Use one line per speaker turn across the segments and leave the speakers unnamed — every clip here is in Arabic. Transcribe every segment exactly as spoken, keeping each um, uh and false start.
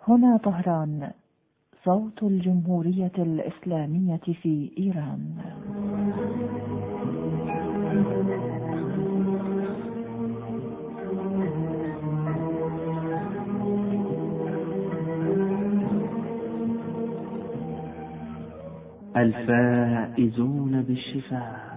هنا طهران، صوت الجمهورية الإسلامية في إيران.
الفائزون بالشفاء.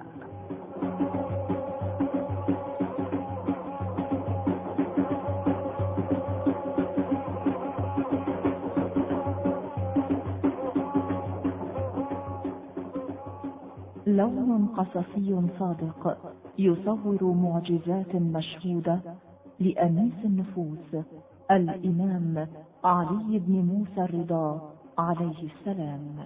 لون قصصي صادق يصور معجزات مشهودة لأنيس النفوس الإمام علي بن موسى الرضا عليه السلام.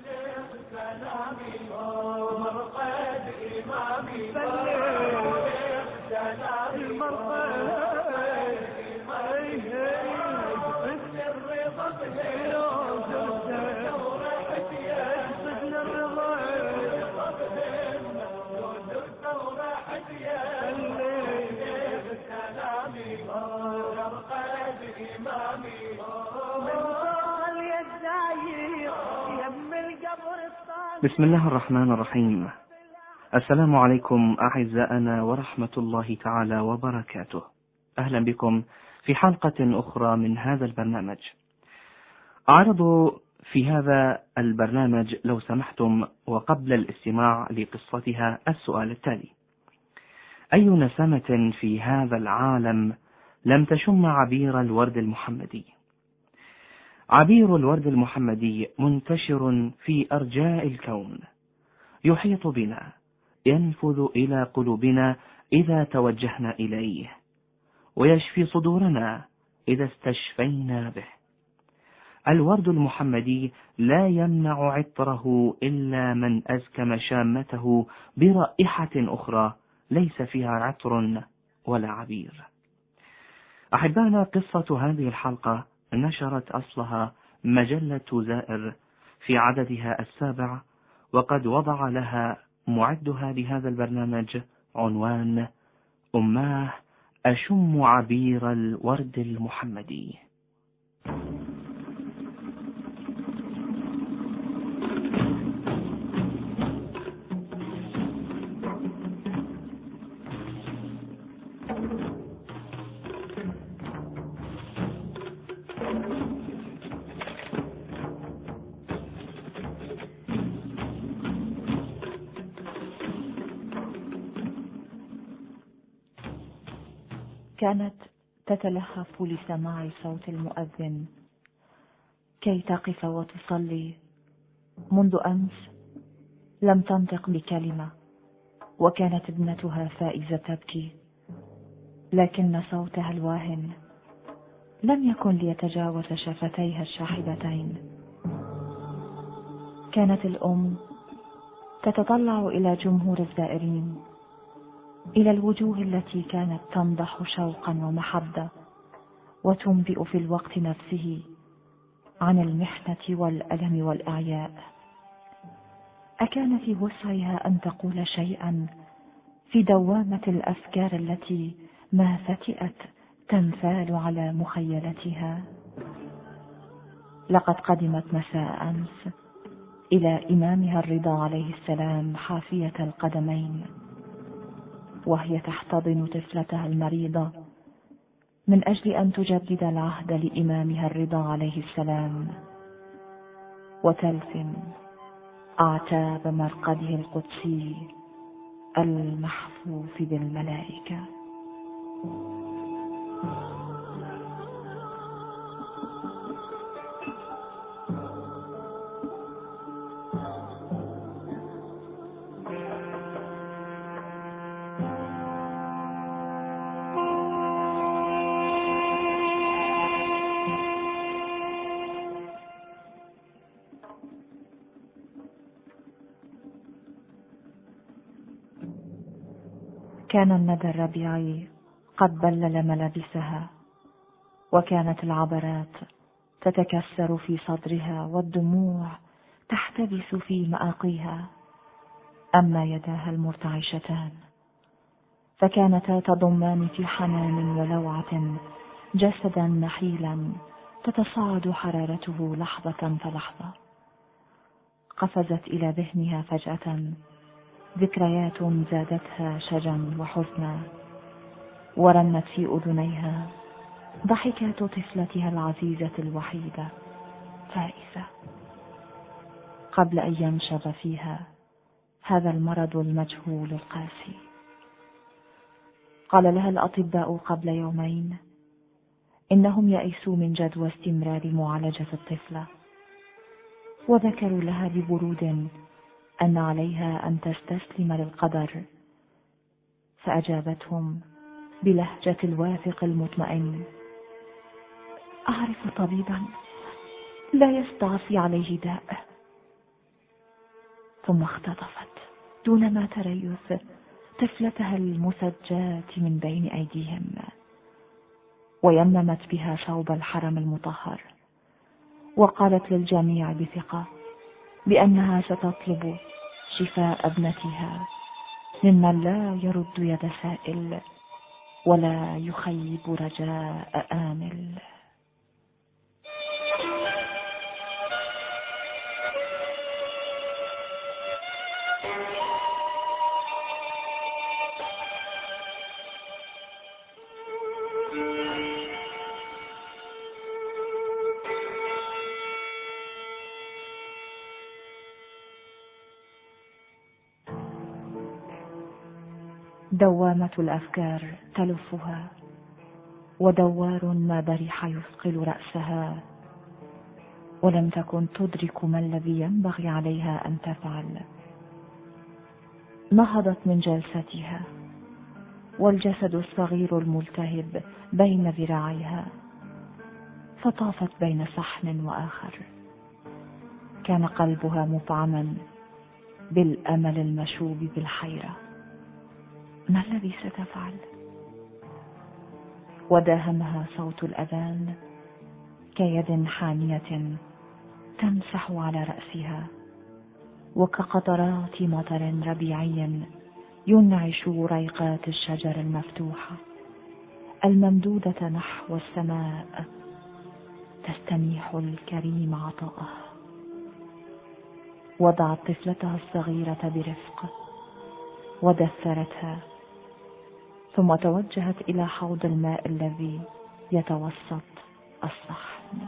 بسم الله الرحمن الرحيم. السلام عليكم أعزائنا ورحمة الله تعالى وبركاته. أهلا بكم في حلقة أخرى من هذا البرنامج. أعرض في هذا البرنامج لو سمحتم وقبل الاستماع لقصتها السؤال التالي: أي نسمة في هذا العالم لم تشم عبير الورد المحمدي؟ عبير الورد المحمدي منتشر في أرجاء الكون، يحيط بنا، ينفذ إلى قلوبنا إذا توجهنا إليه، ويشفي صدورنا إذا استشفينا به. الورد المحمدي لا يمنع عطره إلا من أزكم شامته برائحة أخرى ليس فيها عطر ولا عبير. أحبانا، قصة هذه الحلقة نشرت أصلها مجلة زائر في عددها السابع، وقد وضع لها معدها لهذا البرنامج عنوان: أماه أشم عبير الورد المحمدي.
كانت تتلهف لسماع صوت المؤذن كي تقف وتصلي. منذ أمس لم تنطق بكلمة، وكانت ابنتها فائزة تبكي، لكن صوتها الواهن لم يكن ليتجاوز شفتيها الشاحبتين. كانت الأم تتطلع إلى جمهور الزائرين، إلى الوجوه التي كانت تنضح شوقا ومحبة، وتنبئ في الوقت نفسه عن المحنة والألم والإعياء. أكان في وسعها أن تقول شيئا في دوامة الأفكار التي ما فتئت تنفال على مخيلتها؟ لقد قدمت مساء أمس إلى إمامها الرضا عليه السلام حافية القدمين، وهي تحتضن طفلتها المريضة من أجل أن تجدد العهد لإمامها الرضا عليه السلام، وتلثم أعتاب مرقده القدسي المحفوف بالملائكة. كان الندى الربيعي قد بلل ملابسها، وكانت العبرات تتكسر في صدرها، والدموع تحتبس في مآقيها. أما يداها المرتعشتان فكانتا تضمان في حنان ولوعة جسدا نحيلا تتصاعد حرارته لحظة فلحظة. قفزت إلى ذهنها فجأة ذكريات زادتها شجا وحزنا، ورنت في أذنيها ضحكات طفلتها العزيزة الوحيدة فائزة، قبل أن ينشب فيها هذا المرض المجهول القاسي. قال لها الأطباء قبل يومين إنهم يئسوا من جدوى استمرار معالجة الطفلة، وذكروا لها ببرود أن عليها أن تستسلم للقدر، فأجابتهم بلهجة الواثق المطمئن: أعرف طبيبا لا يستعصي عليه داء. ثم اختطفت دون ما تريث طفلتها المسجاة من بين أيديهم، ويممت بها ثوب الحرم المطهر، وقالت للجميع بثقة بأنها ستطلب شفاء ابنتها ممن لا يرد يد سائل ولا يخيب رجاء آمل. دوامة الأفكار تلفها، ودوار ما برح يثقل رأسها، ولم تكن تدرك ما الذي ينبغي عليها أن تفعل. نهضت من جلستها والجسد الصغير الملتهب بين ذراعيها، فطافت بين صحن وآخر. كان قلبها مفعما بالأمل المشوب بالحيرة. ما الذي ستفعل؟ وداهمها صوت الأذان كيد حانية تمسح على رأسها، وكقطرات مطر ربيعي ينعش ريقات الشجر المفتوحة الممدودة نحو السماء، تستميح الكريم عطاءه. وضعت طفلتها الصغيرة برفق ودثرتها، ثم توجهت إلى حوض الماء الذي يتوسط الصحن،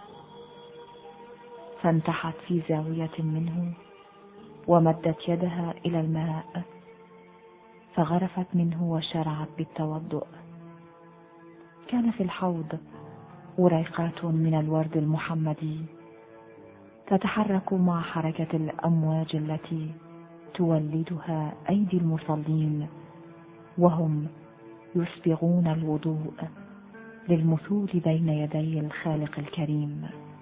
فانتحت في زاوية منه ومدت يدها إلى الماء، فغرفت منه وشرعت بالتوضؤ. كان في الحوض وريقات من الورد المحمدي تتحرك مع حركة الأمواج التي تولدها أيدي المصلين وهم يسبغون الوضوء للمثول بين يدي الخالق الكريم.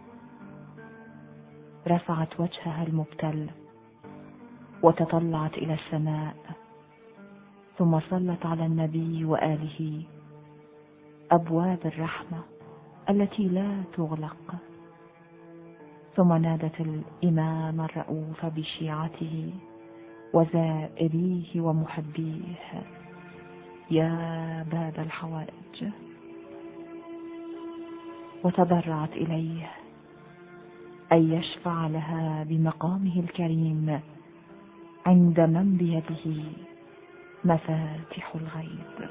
رفعت وجهها المبتل وتطلعت إلى السماء، ثم صلت على النبي وآله أبواب الرحمة التي لا تغلق، ثم نادت الإمام الرؤوف بشيعته وزائريه ومحبيه: يا باب الحوائج. وتضرعت إليه أن يشفع لها بمقامه الكريم عند من بيده مفاتح الغيب.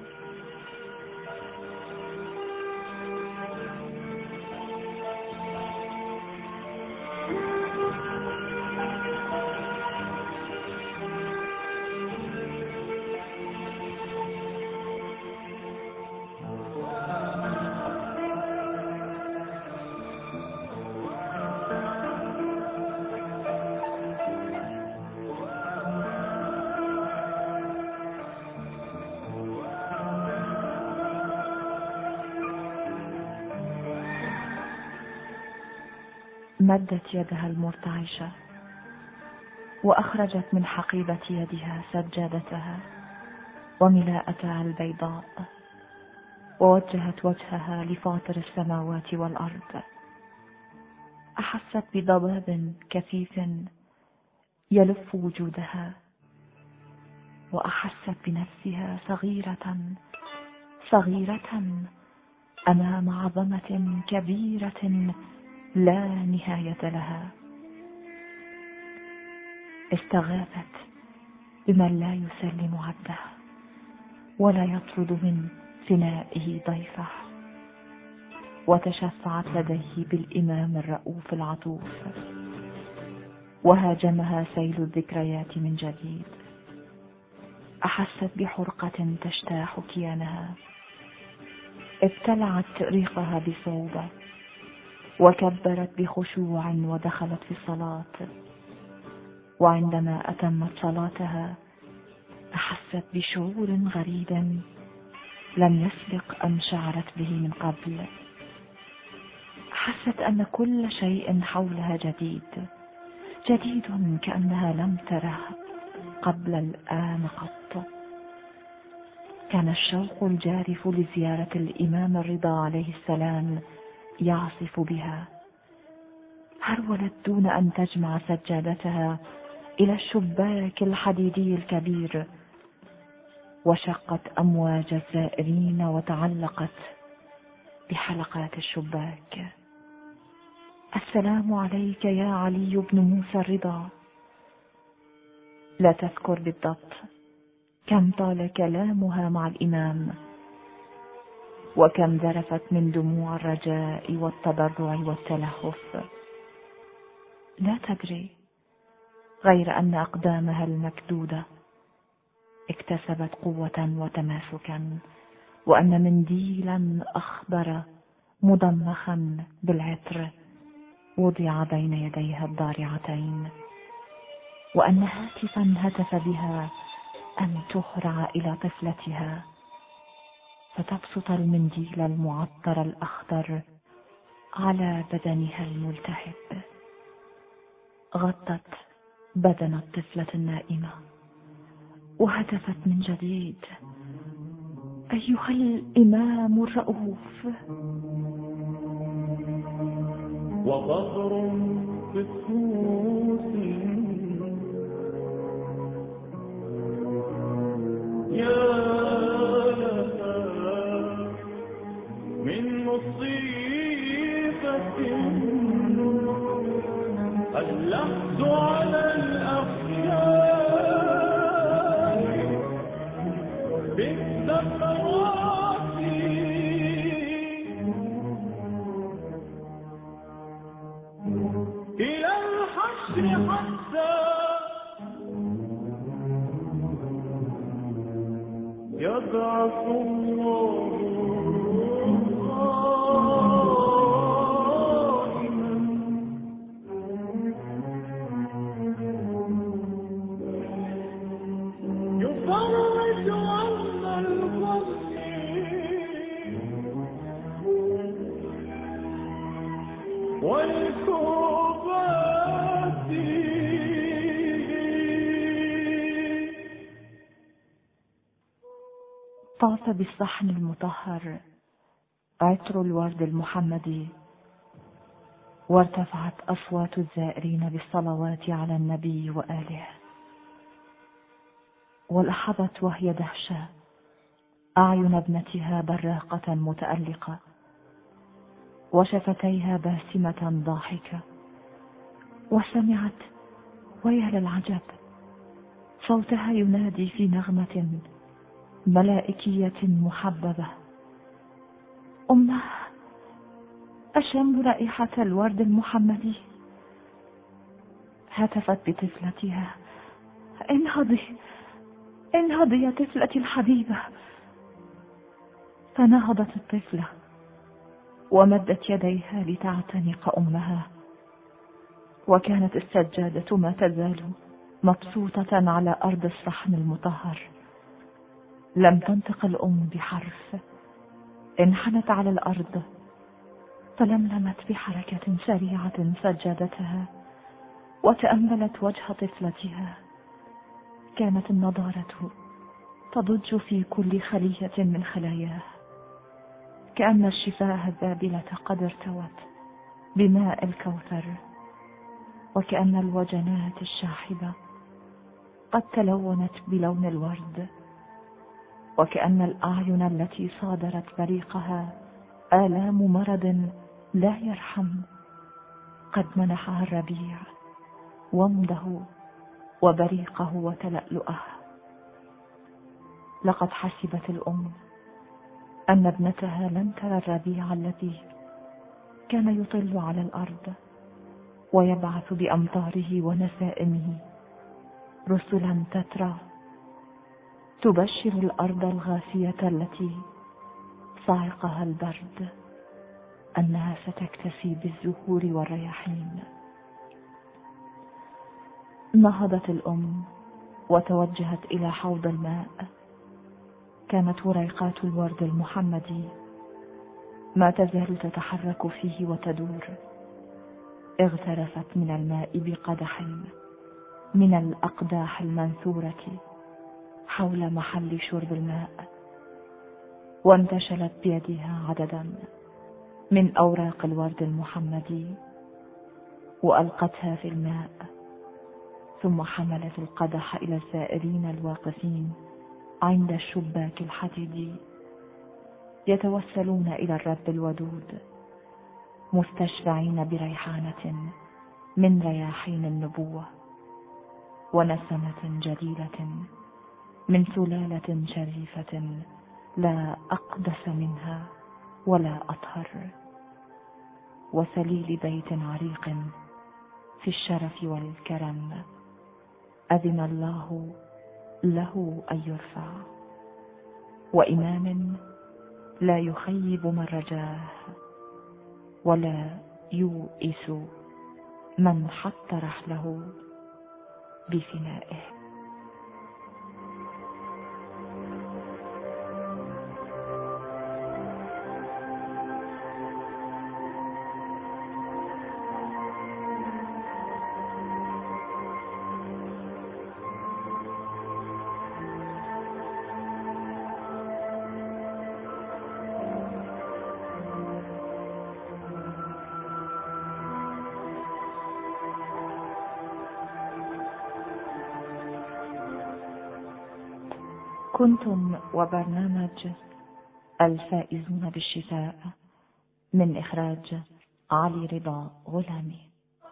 مدت يدها المرتعشة وأخرجت من حقيبة يدها سجادتها وملاءتها البيضاء، ووجهت وجهها لفاطر السماوات والأرض. أحست بضباب كثيف يلف وجودها، وأحست بنفسها صغيرة صغيرة أمام عظمة كبيرة لا نهاية لها. استغاثت بمن لا يسلم عبده ولا يطرد من فنائه ضيفه، وتشفعت لديه بالإمام الرؤوف العطوف، وهاجمها سيل الذكريات من جديد. أحست بحرقة تجتاح كيانها، ابتلعت ريقها بصعوبة، وكبرت بخشوع ودخلت في الصلاة. وعندما أتمت صلاتها أحست بشعور غريب لم يسبق أن شعرت به من قبل. حست أن كل شيء حولها جديد، جديد كأنها لم تره قبل الآن قط. كان الشوق الجارف لزيارة الإمام الرضا عليه السلام يعصف بها. هرولت دون أن تجمع سجادتها إلى الشباك الحديدي الكبير، وشقت أمواج الزائرين وتعلقت بحلقات الشباك. السلام عليك يا علي بن موسى الرضا. لا تذكر بالضبط كم طال كلامها مع الإمام، وكم ذرفت من دموع الرجاء والتضرع والتلهف. لا تدري، غير أن أقدامها المكدودة اكتسبت قوة وتماسكا، وأن منديلا أخضر مضمخا بالعطر وضع بين يديها الضارعتين، وأن هاتفا هتف بها أن تهرع إلى طفلتها فتبسط المنديل المعطر الأخضر على بدنها الملتهب. غطت بدن الطفلة النائمة وهتفت من جديد: أيها الإمام الرؤوف.
وبغر في السوس يا لها من مصيبة، اللحظ على الأخيار بالذكرات، إلى الحشر حتى يبعث الله قائما يفرج عنا البصير والكربات.
طاف بالصحن المطهر عطر الورد المحمدي، وارتفعت أصوات الزائرين بالصلوات على النبي وآله. ولاحظت وهي دهشة أعين ابنتها براقة متألقة، وشفتيها باسمة ضاحكة. وسمعت، ويا للعجب، صوتها ينادي في نغمة ملائكية محببة: أمه، أشم رائحة الورد المحمدي. هتفت بطفلتها: انهضي انهضي يا طفلتي الحبيبة. فنهضت الطفلة ومدت يديها لتعتنق أمها، وكانت السجادة ما تزال مبسوطة على أرض الصحن المطهر. لم تنطق الأم بحرف، انحنت على الأرض فلملمت بحركة سريعة سجادتها وتأملت وجه طفلتها. كانت النضارة تضج في كل خلية من خلاياه، كأن الشفاه الذابلة قد ارتوت بماء الكوثر، وكأن الوجنات الشاحبة قد تلونت بلون الورد، وكأن الأعين التي صادرت بريقها آلام مرض لا يرحم قد منحها الربيع ومده وبريقه وتلألؤه. لقد حسبت الأم أن ابنتها لن ترى الربيع الذي كان يطل على الأرض ويبعث بأمطاره ونسائمه رسلا تترى تبشر الأرض الغافية التي صعقها البرد أنها ستكتفي بالزهور والرياحين. نهضت الأم وتوجهت إلى حوض الماء. كانت وريقات الورد المحمدي ما تزال تتحرك فيه وتدور. اغترفت من الماء بقدح من الأقداح المنثورة حول محل شرب الماء، وانتشلت بيدها عددا من أوراق الورد المحمدي وألقتها في الماء، ثم حملت القدح إلى الزائرين الواقفين عند الشباك الحديدي يتوسلون إلى الرب الودود مستشفعين بريحانة من رياحين النبوة ونسمة جليلة من سلالة شريفة لا أقدس منها ولا أطهر، وسليل بيت عريق في الشرف والكرم أذن الله له أن يرفع، وإمام لا يخيب من رجاه ولا يوئس من حط رحله بفنائه. كنتم وبرنامج الفائزون بالشفاء من إخراج علي رضا غلامي.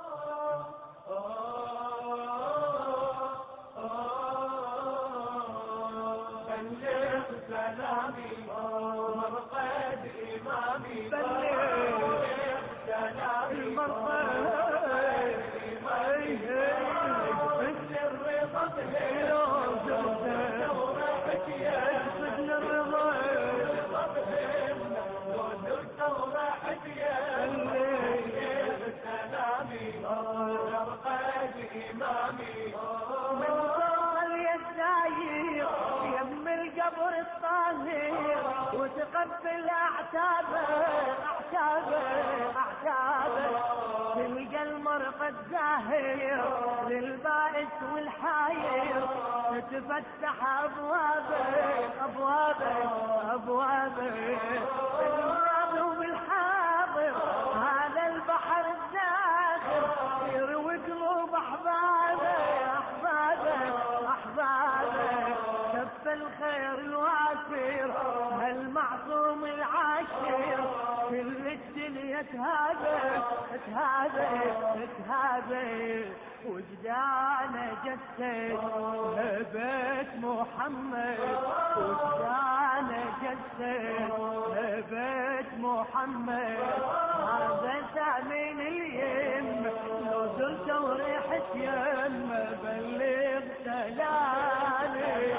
وتقبل أعتابه أعتابه أعتابه تلقى المرقد زاهر للبائس والحاير تتفتح أبوابه أبوابه أبوابه النار بالحاضر هذا البحر الزاخر يروي قلوب أحبابه أحبابه أحبابه كف الخير الوافر المعصوم العاشر كل الدنيا تهابه تهابه تهابه وجدانه جسد بيت محمد وجدانه جسد بيت محمد هذا ثامن اليم لو زلت وريحت يم بلغ سلامي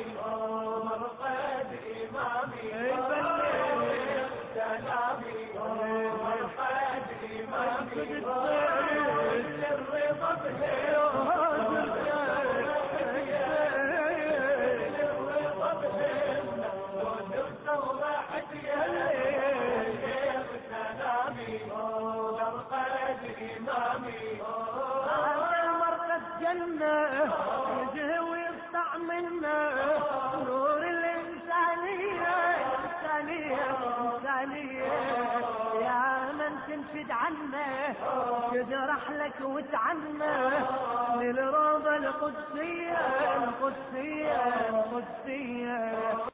مرقد إمامي بلغ سلامي مرقد إمامي الرضا يزهي ويقطع منه نور الإنسانية الإنسانية الإنسانية يا من تنفد عنه يجرح لك وتعنه للروضة القدسية القدسية القدسية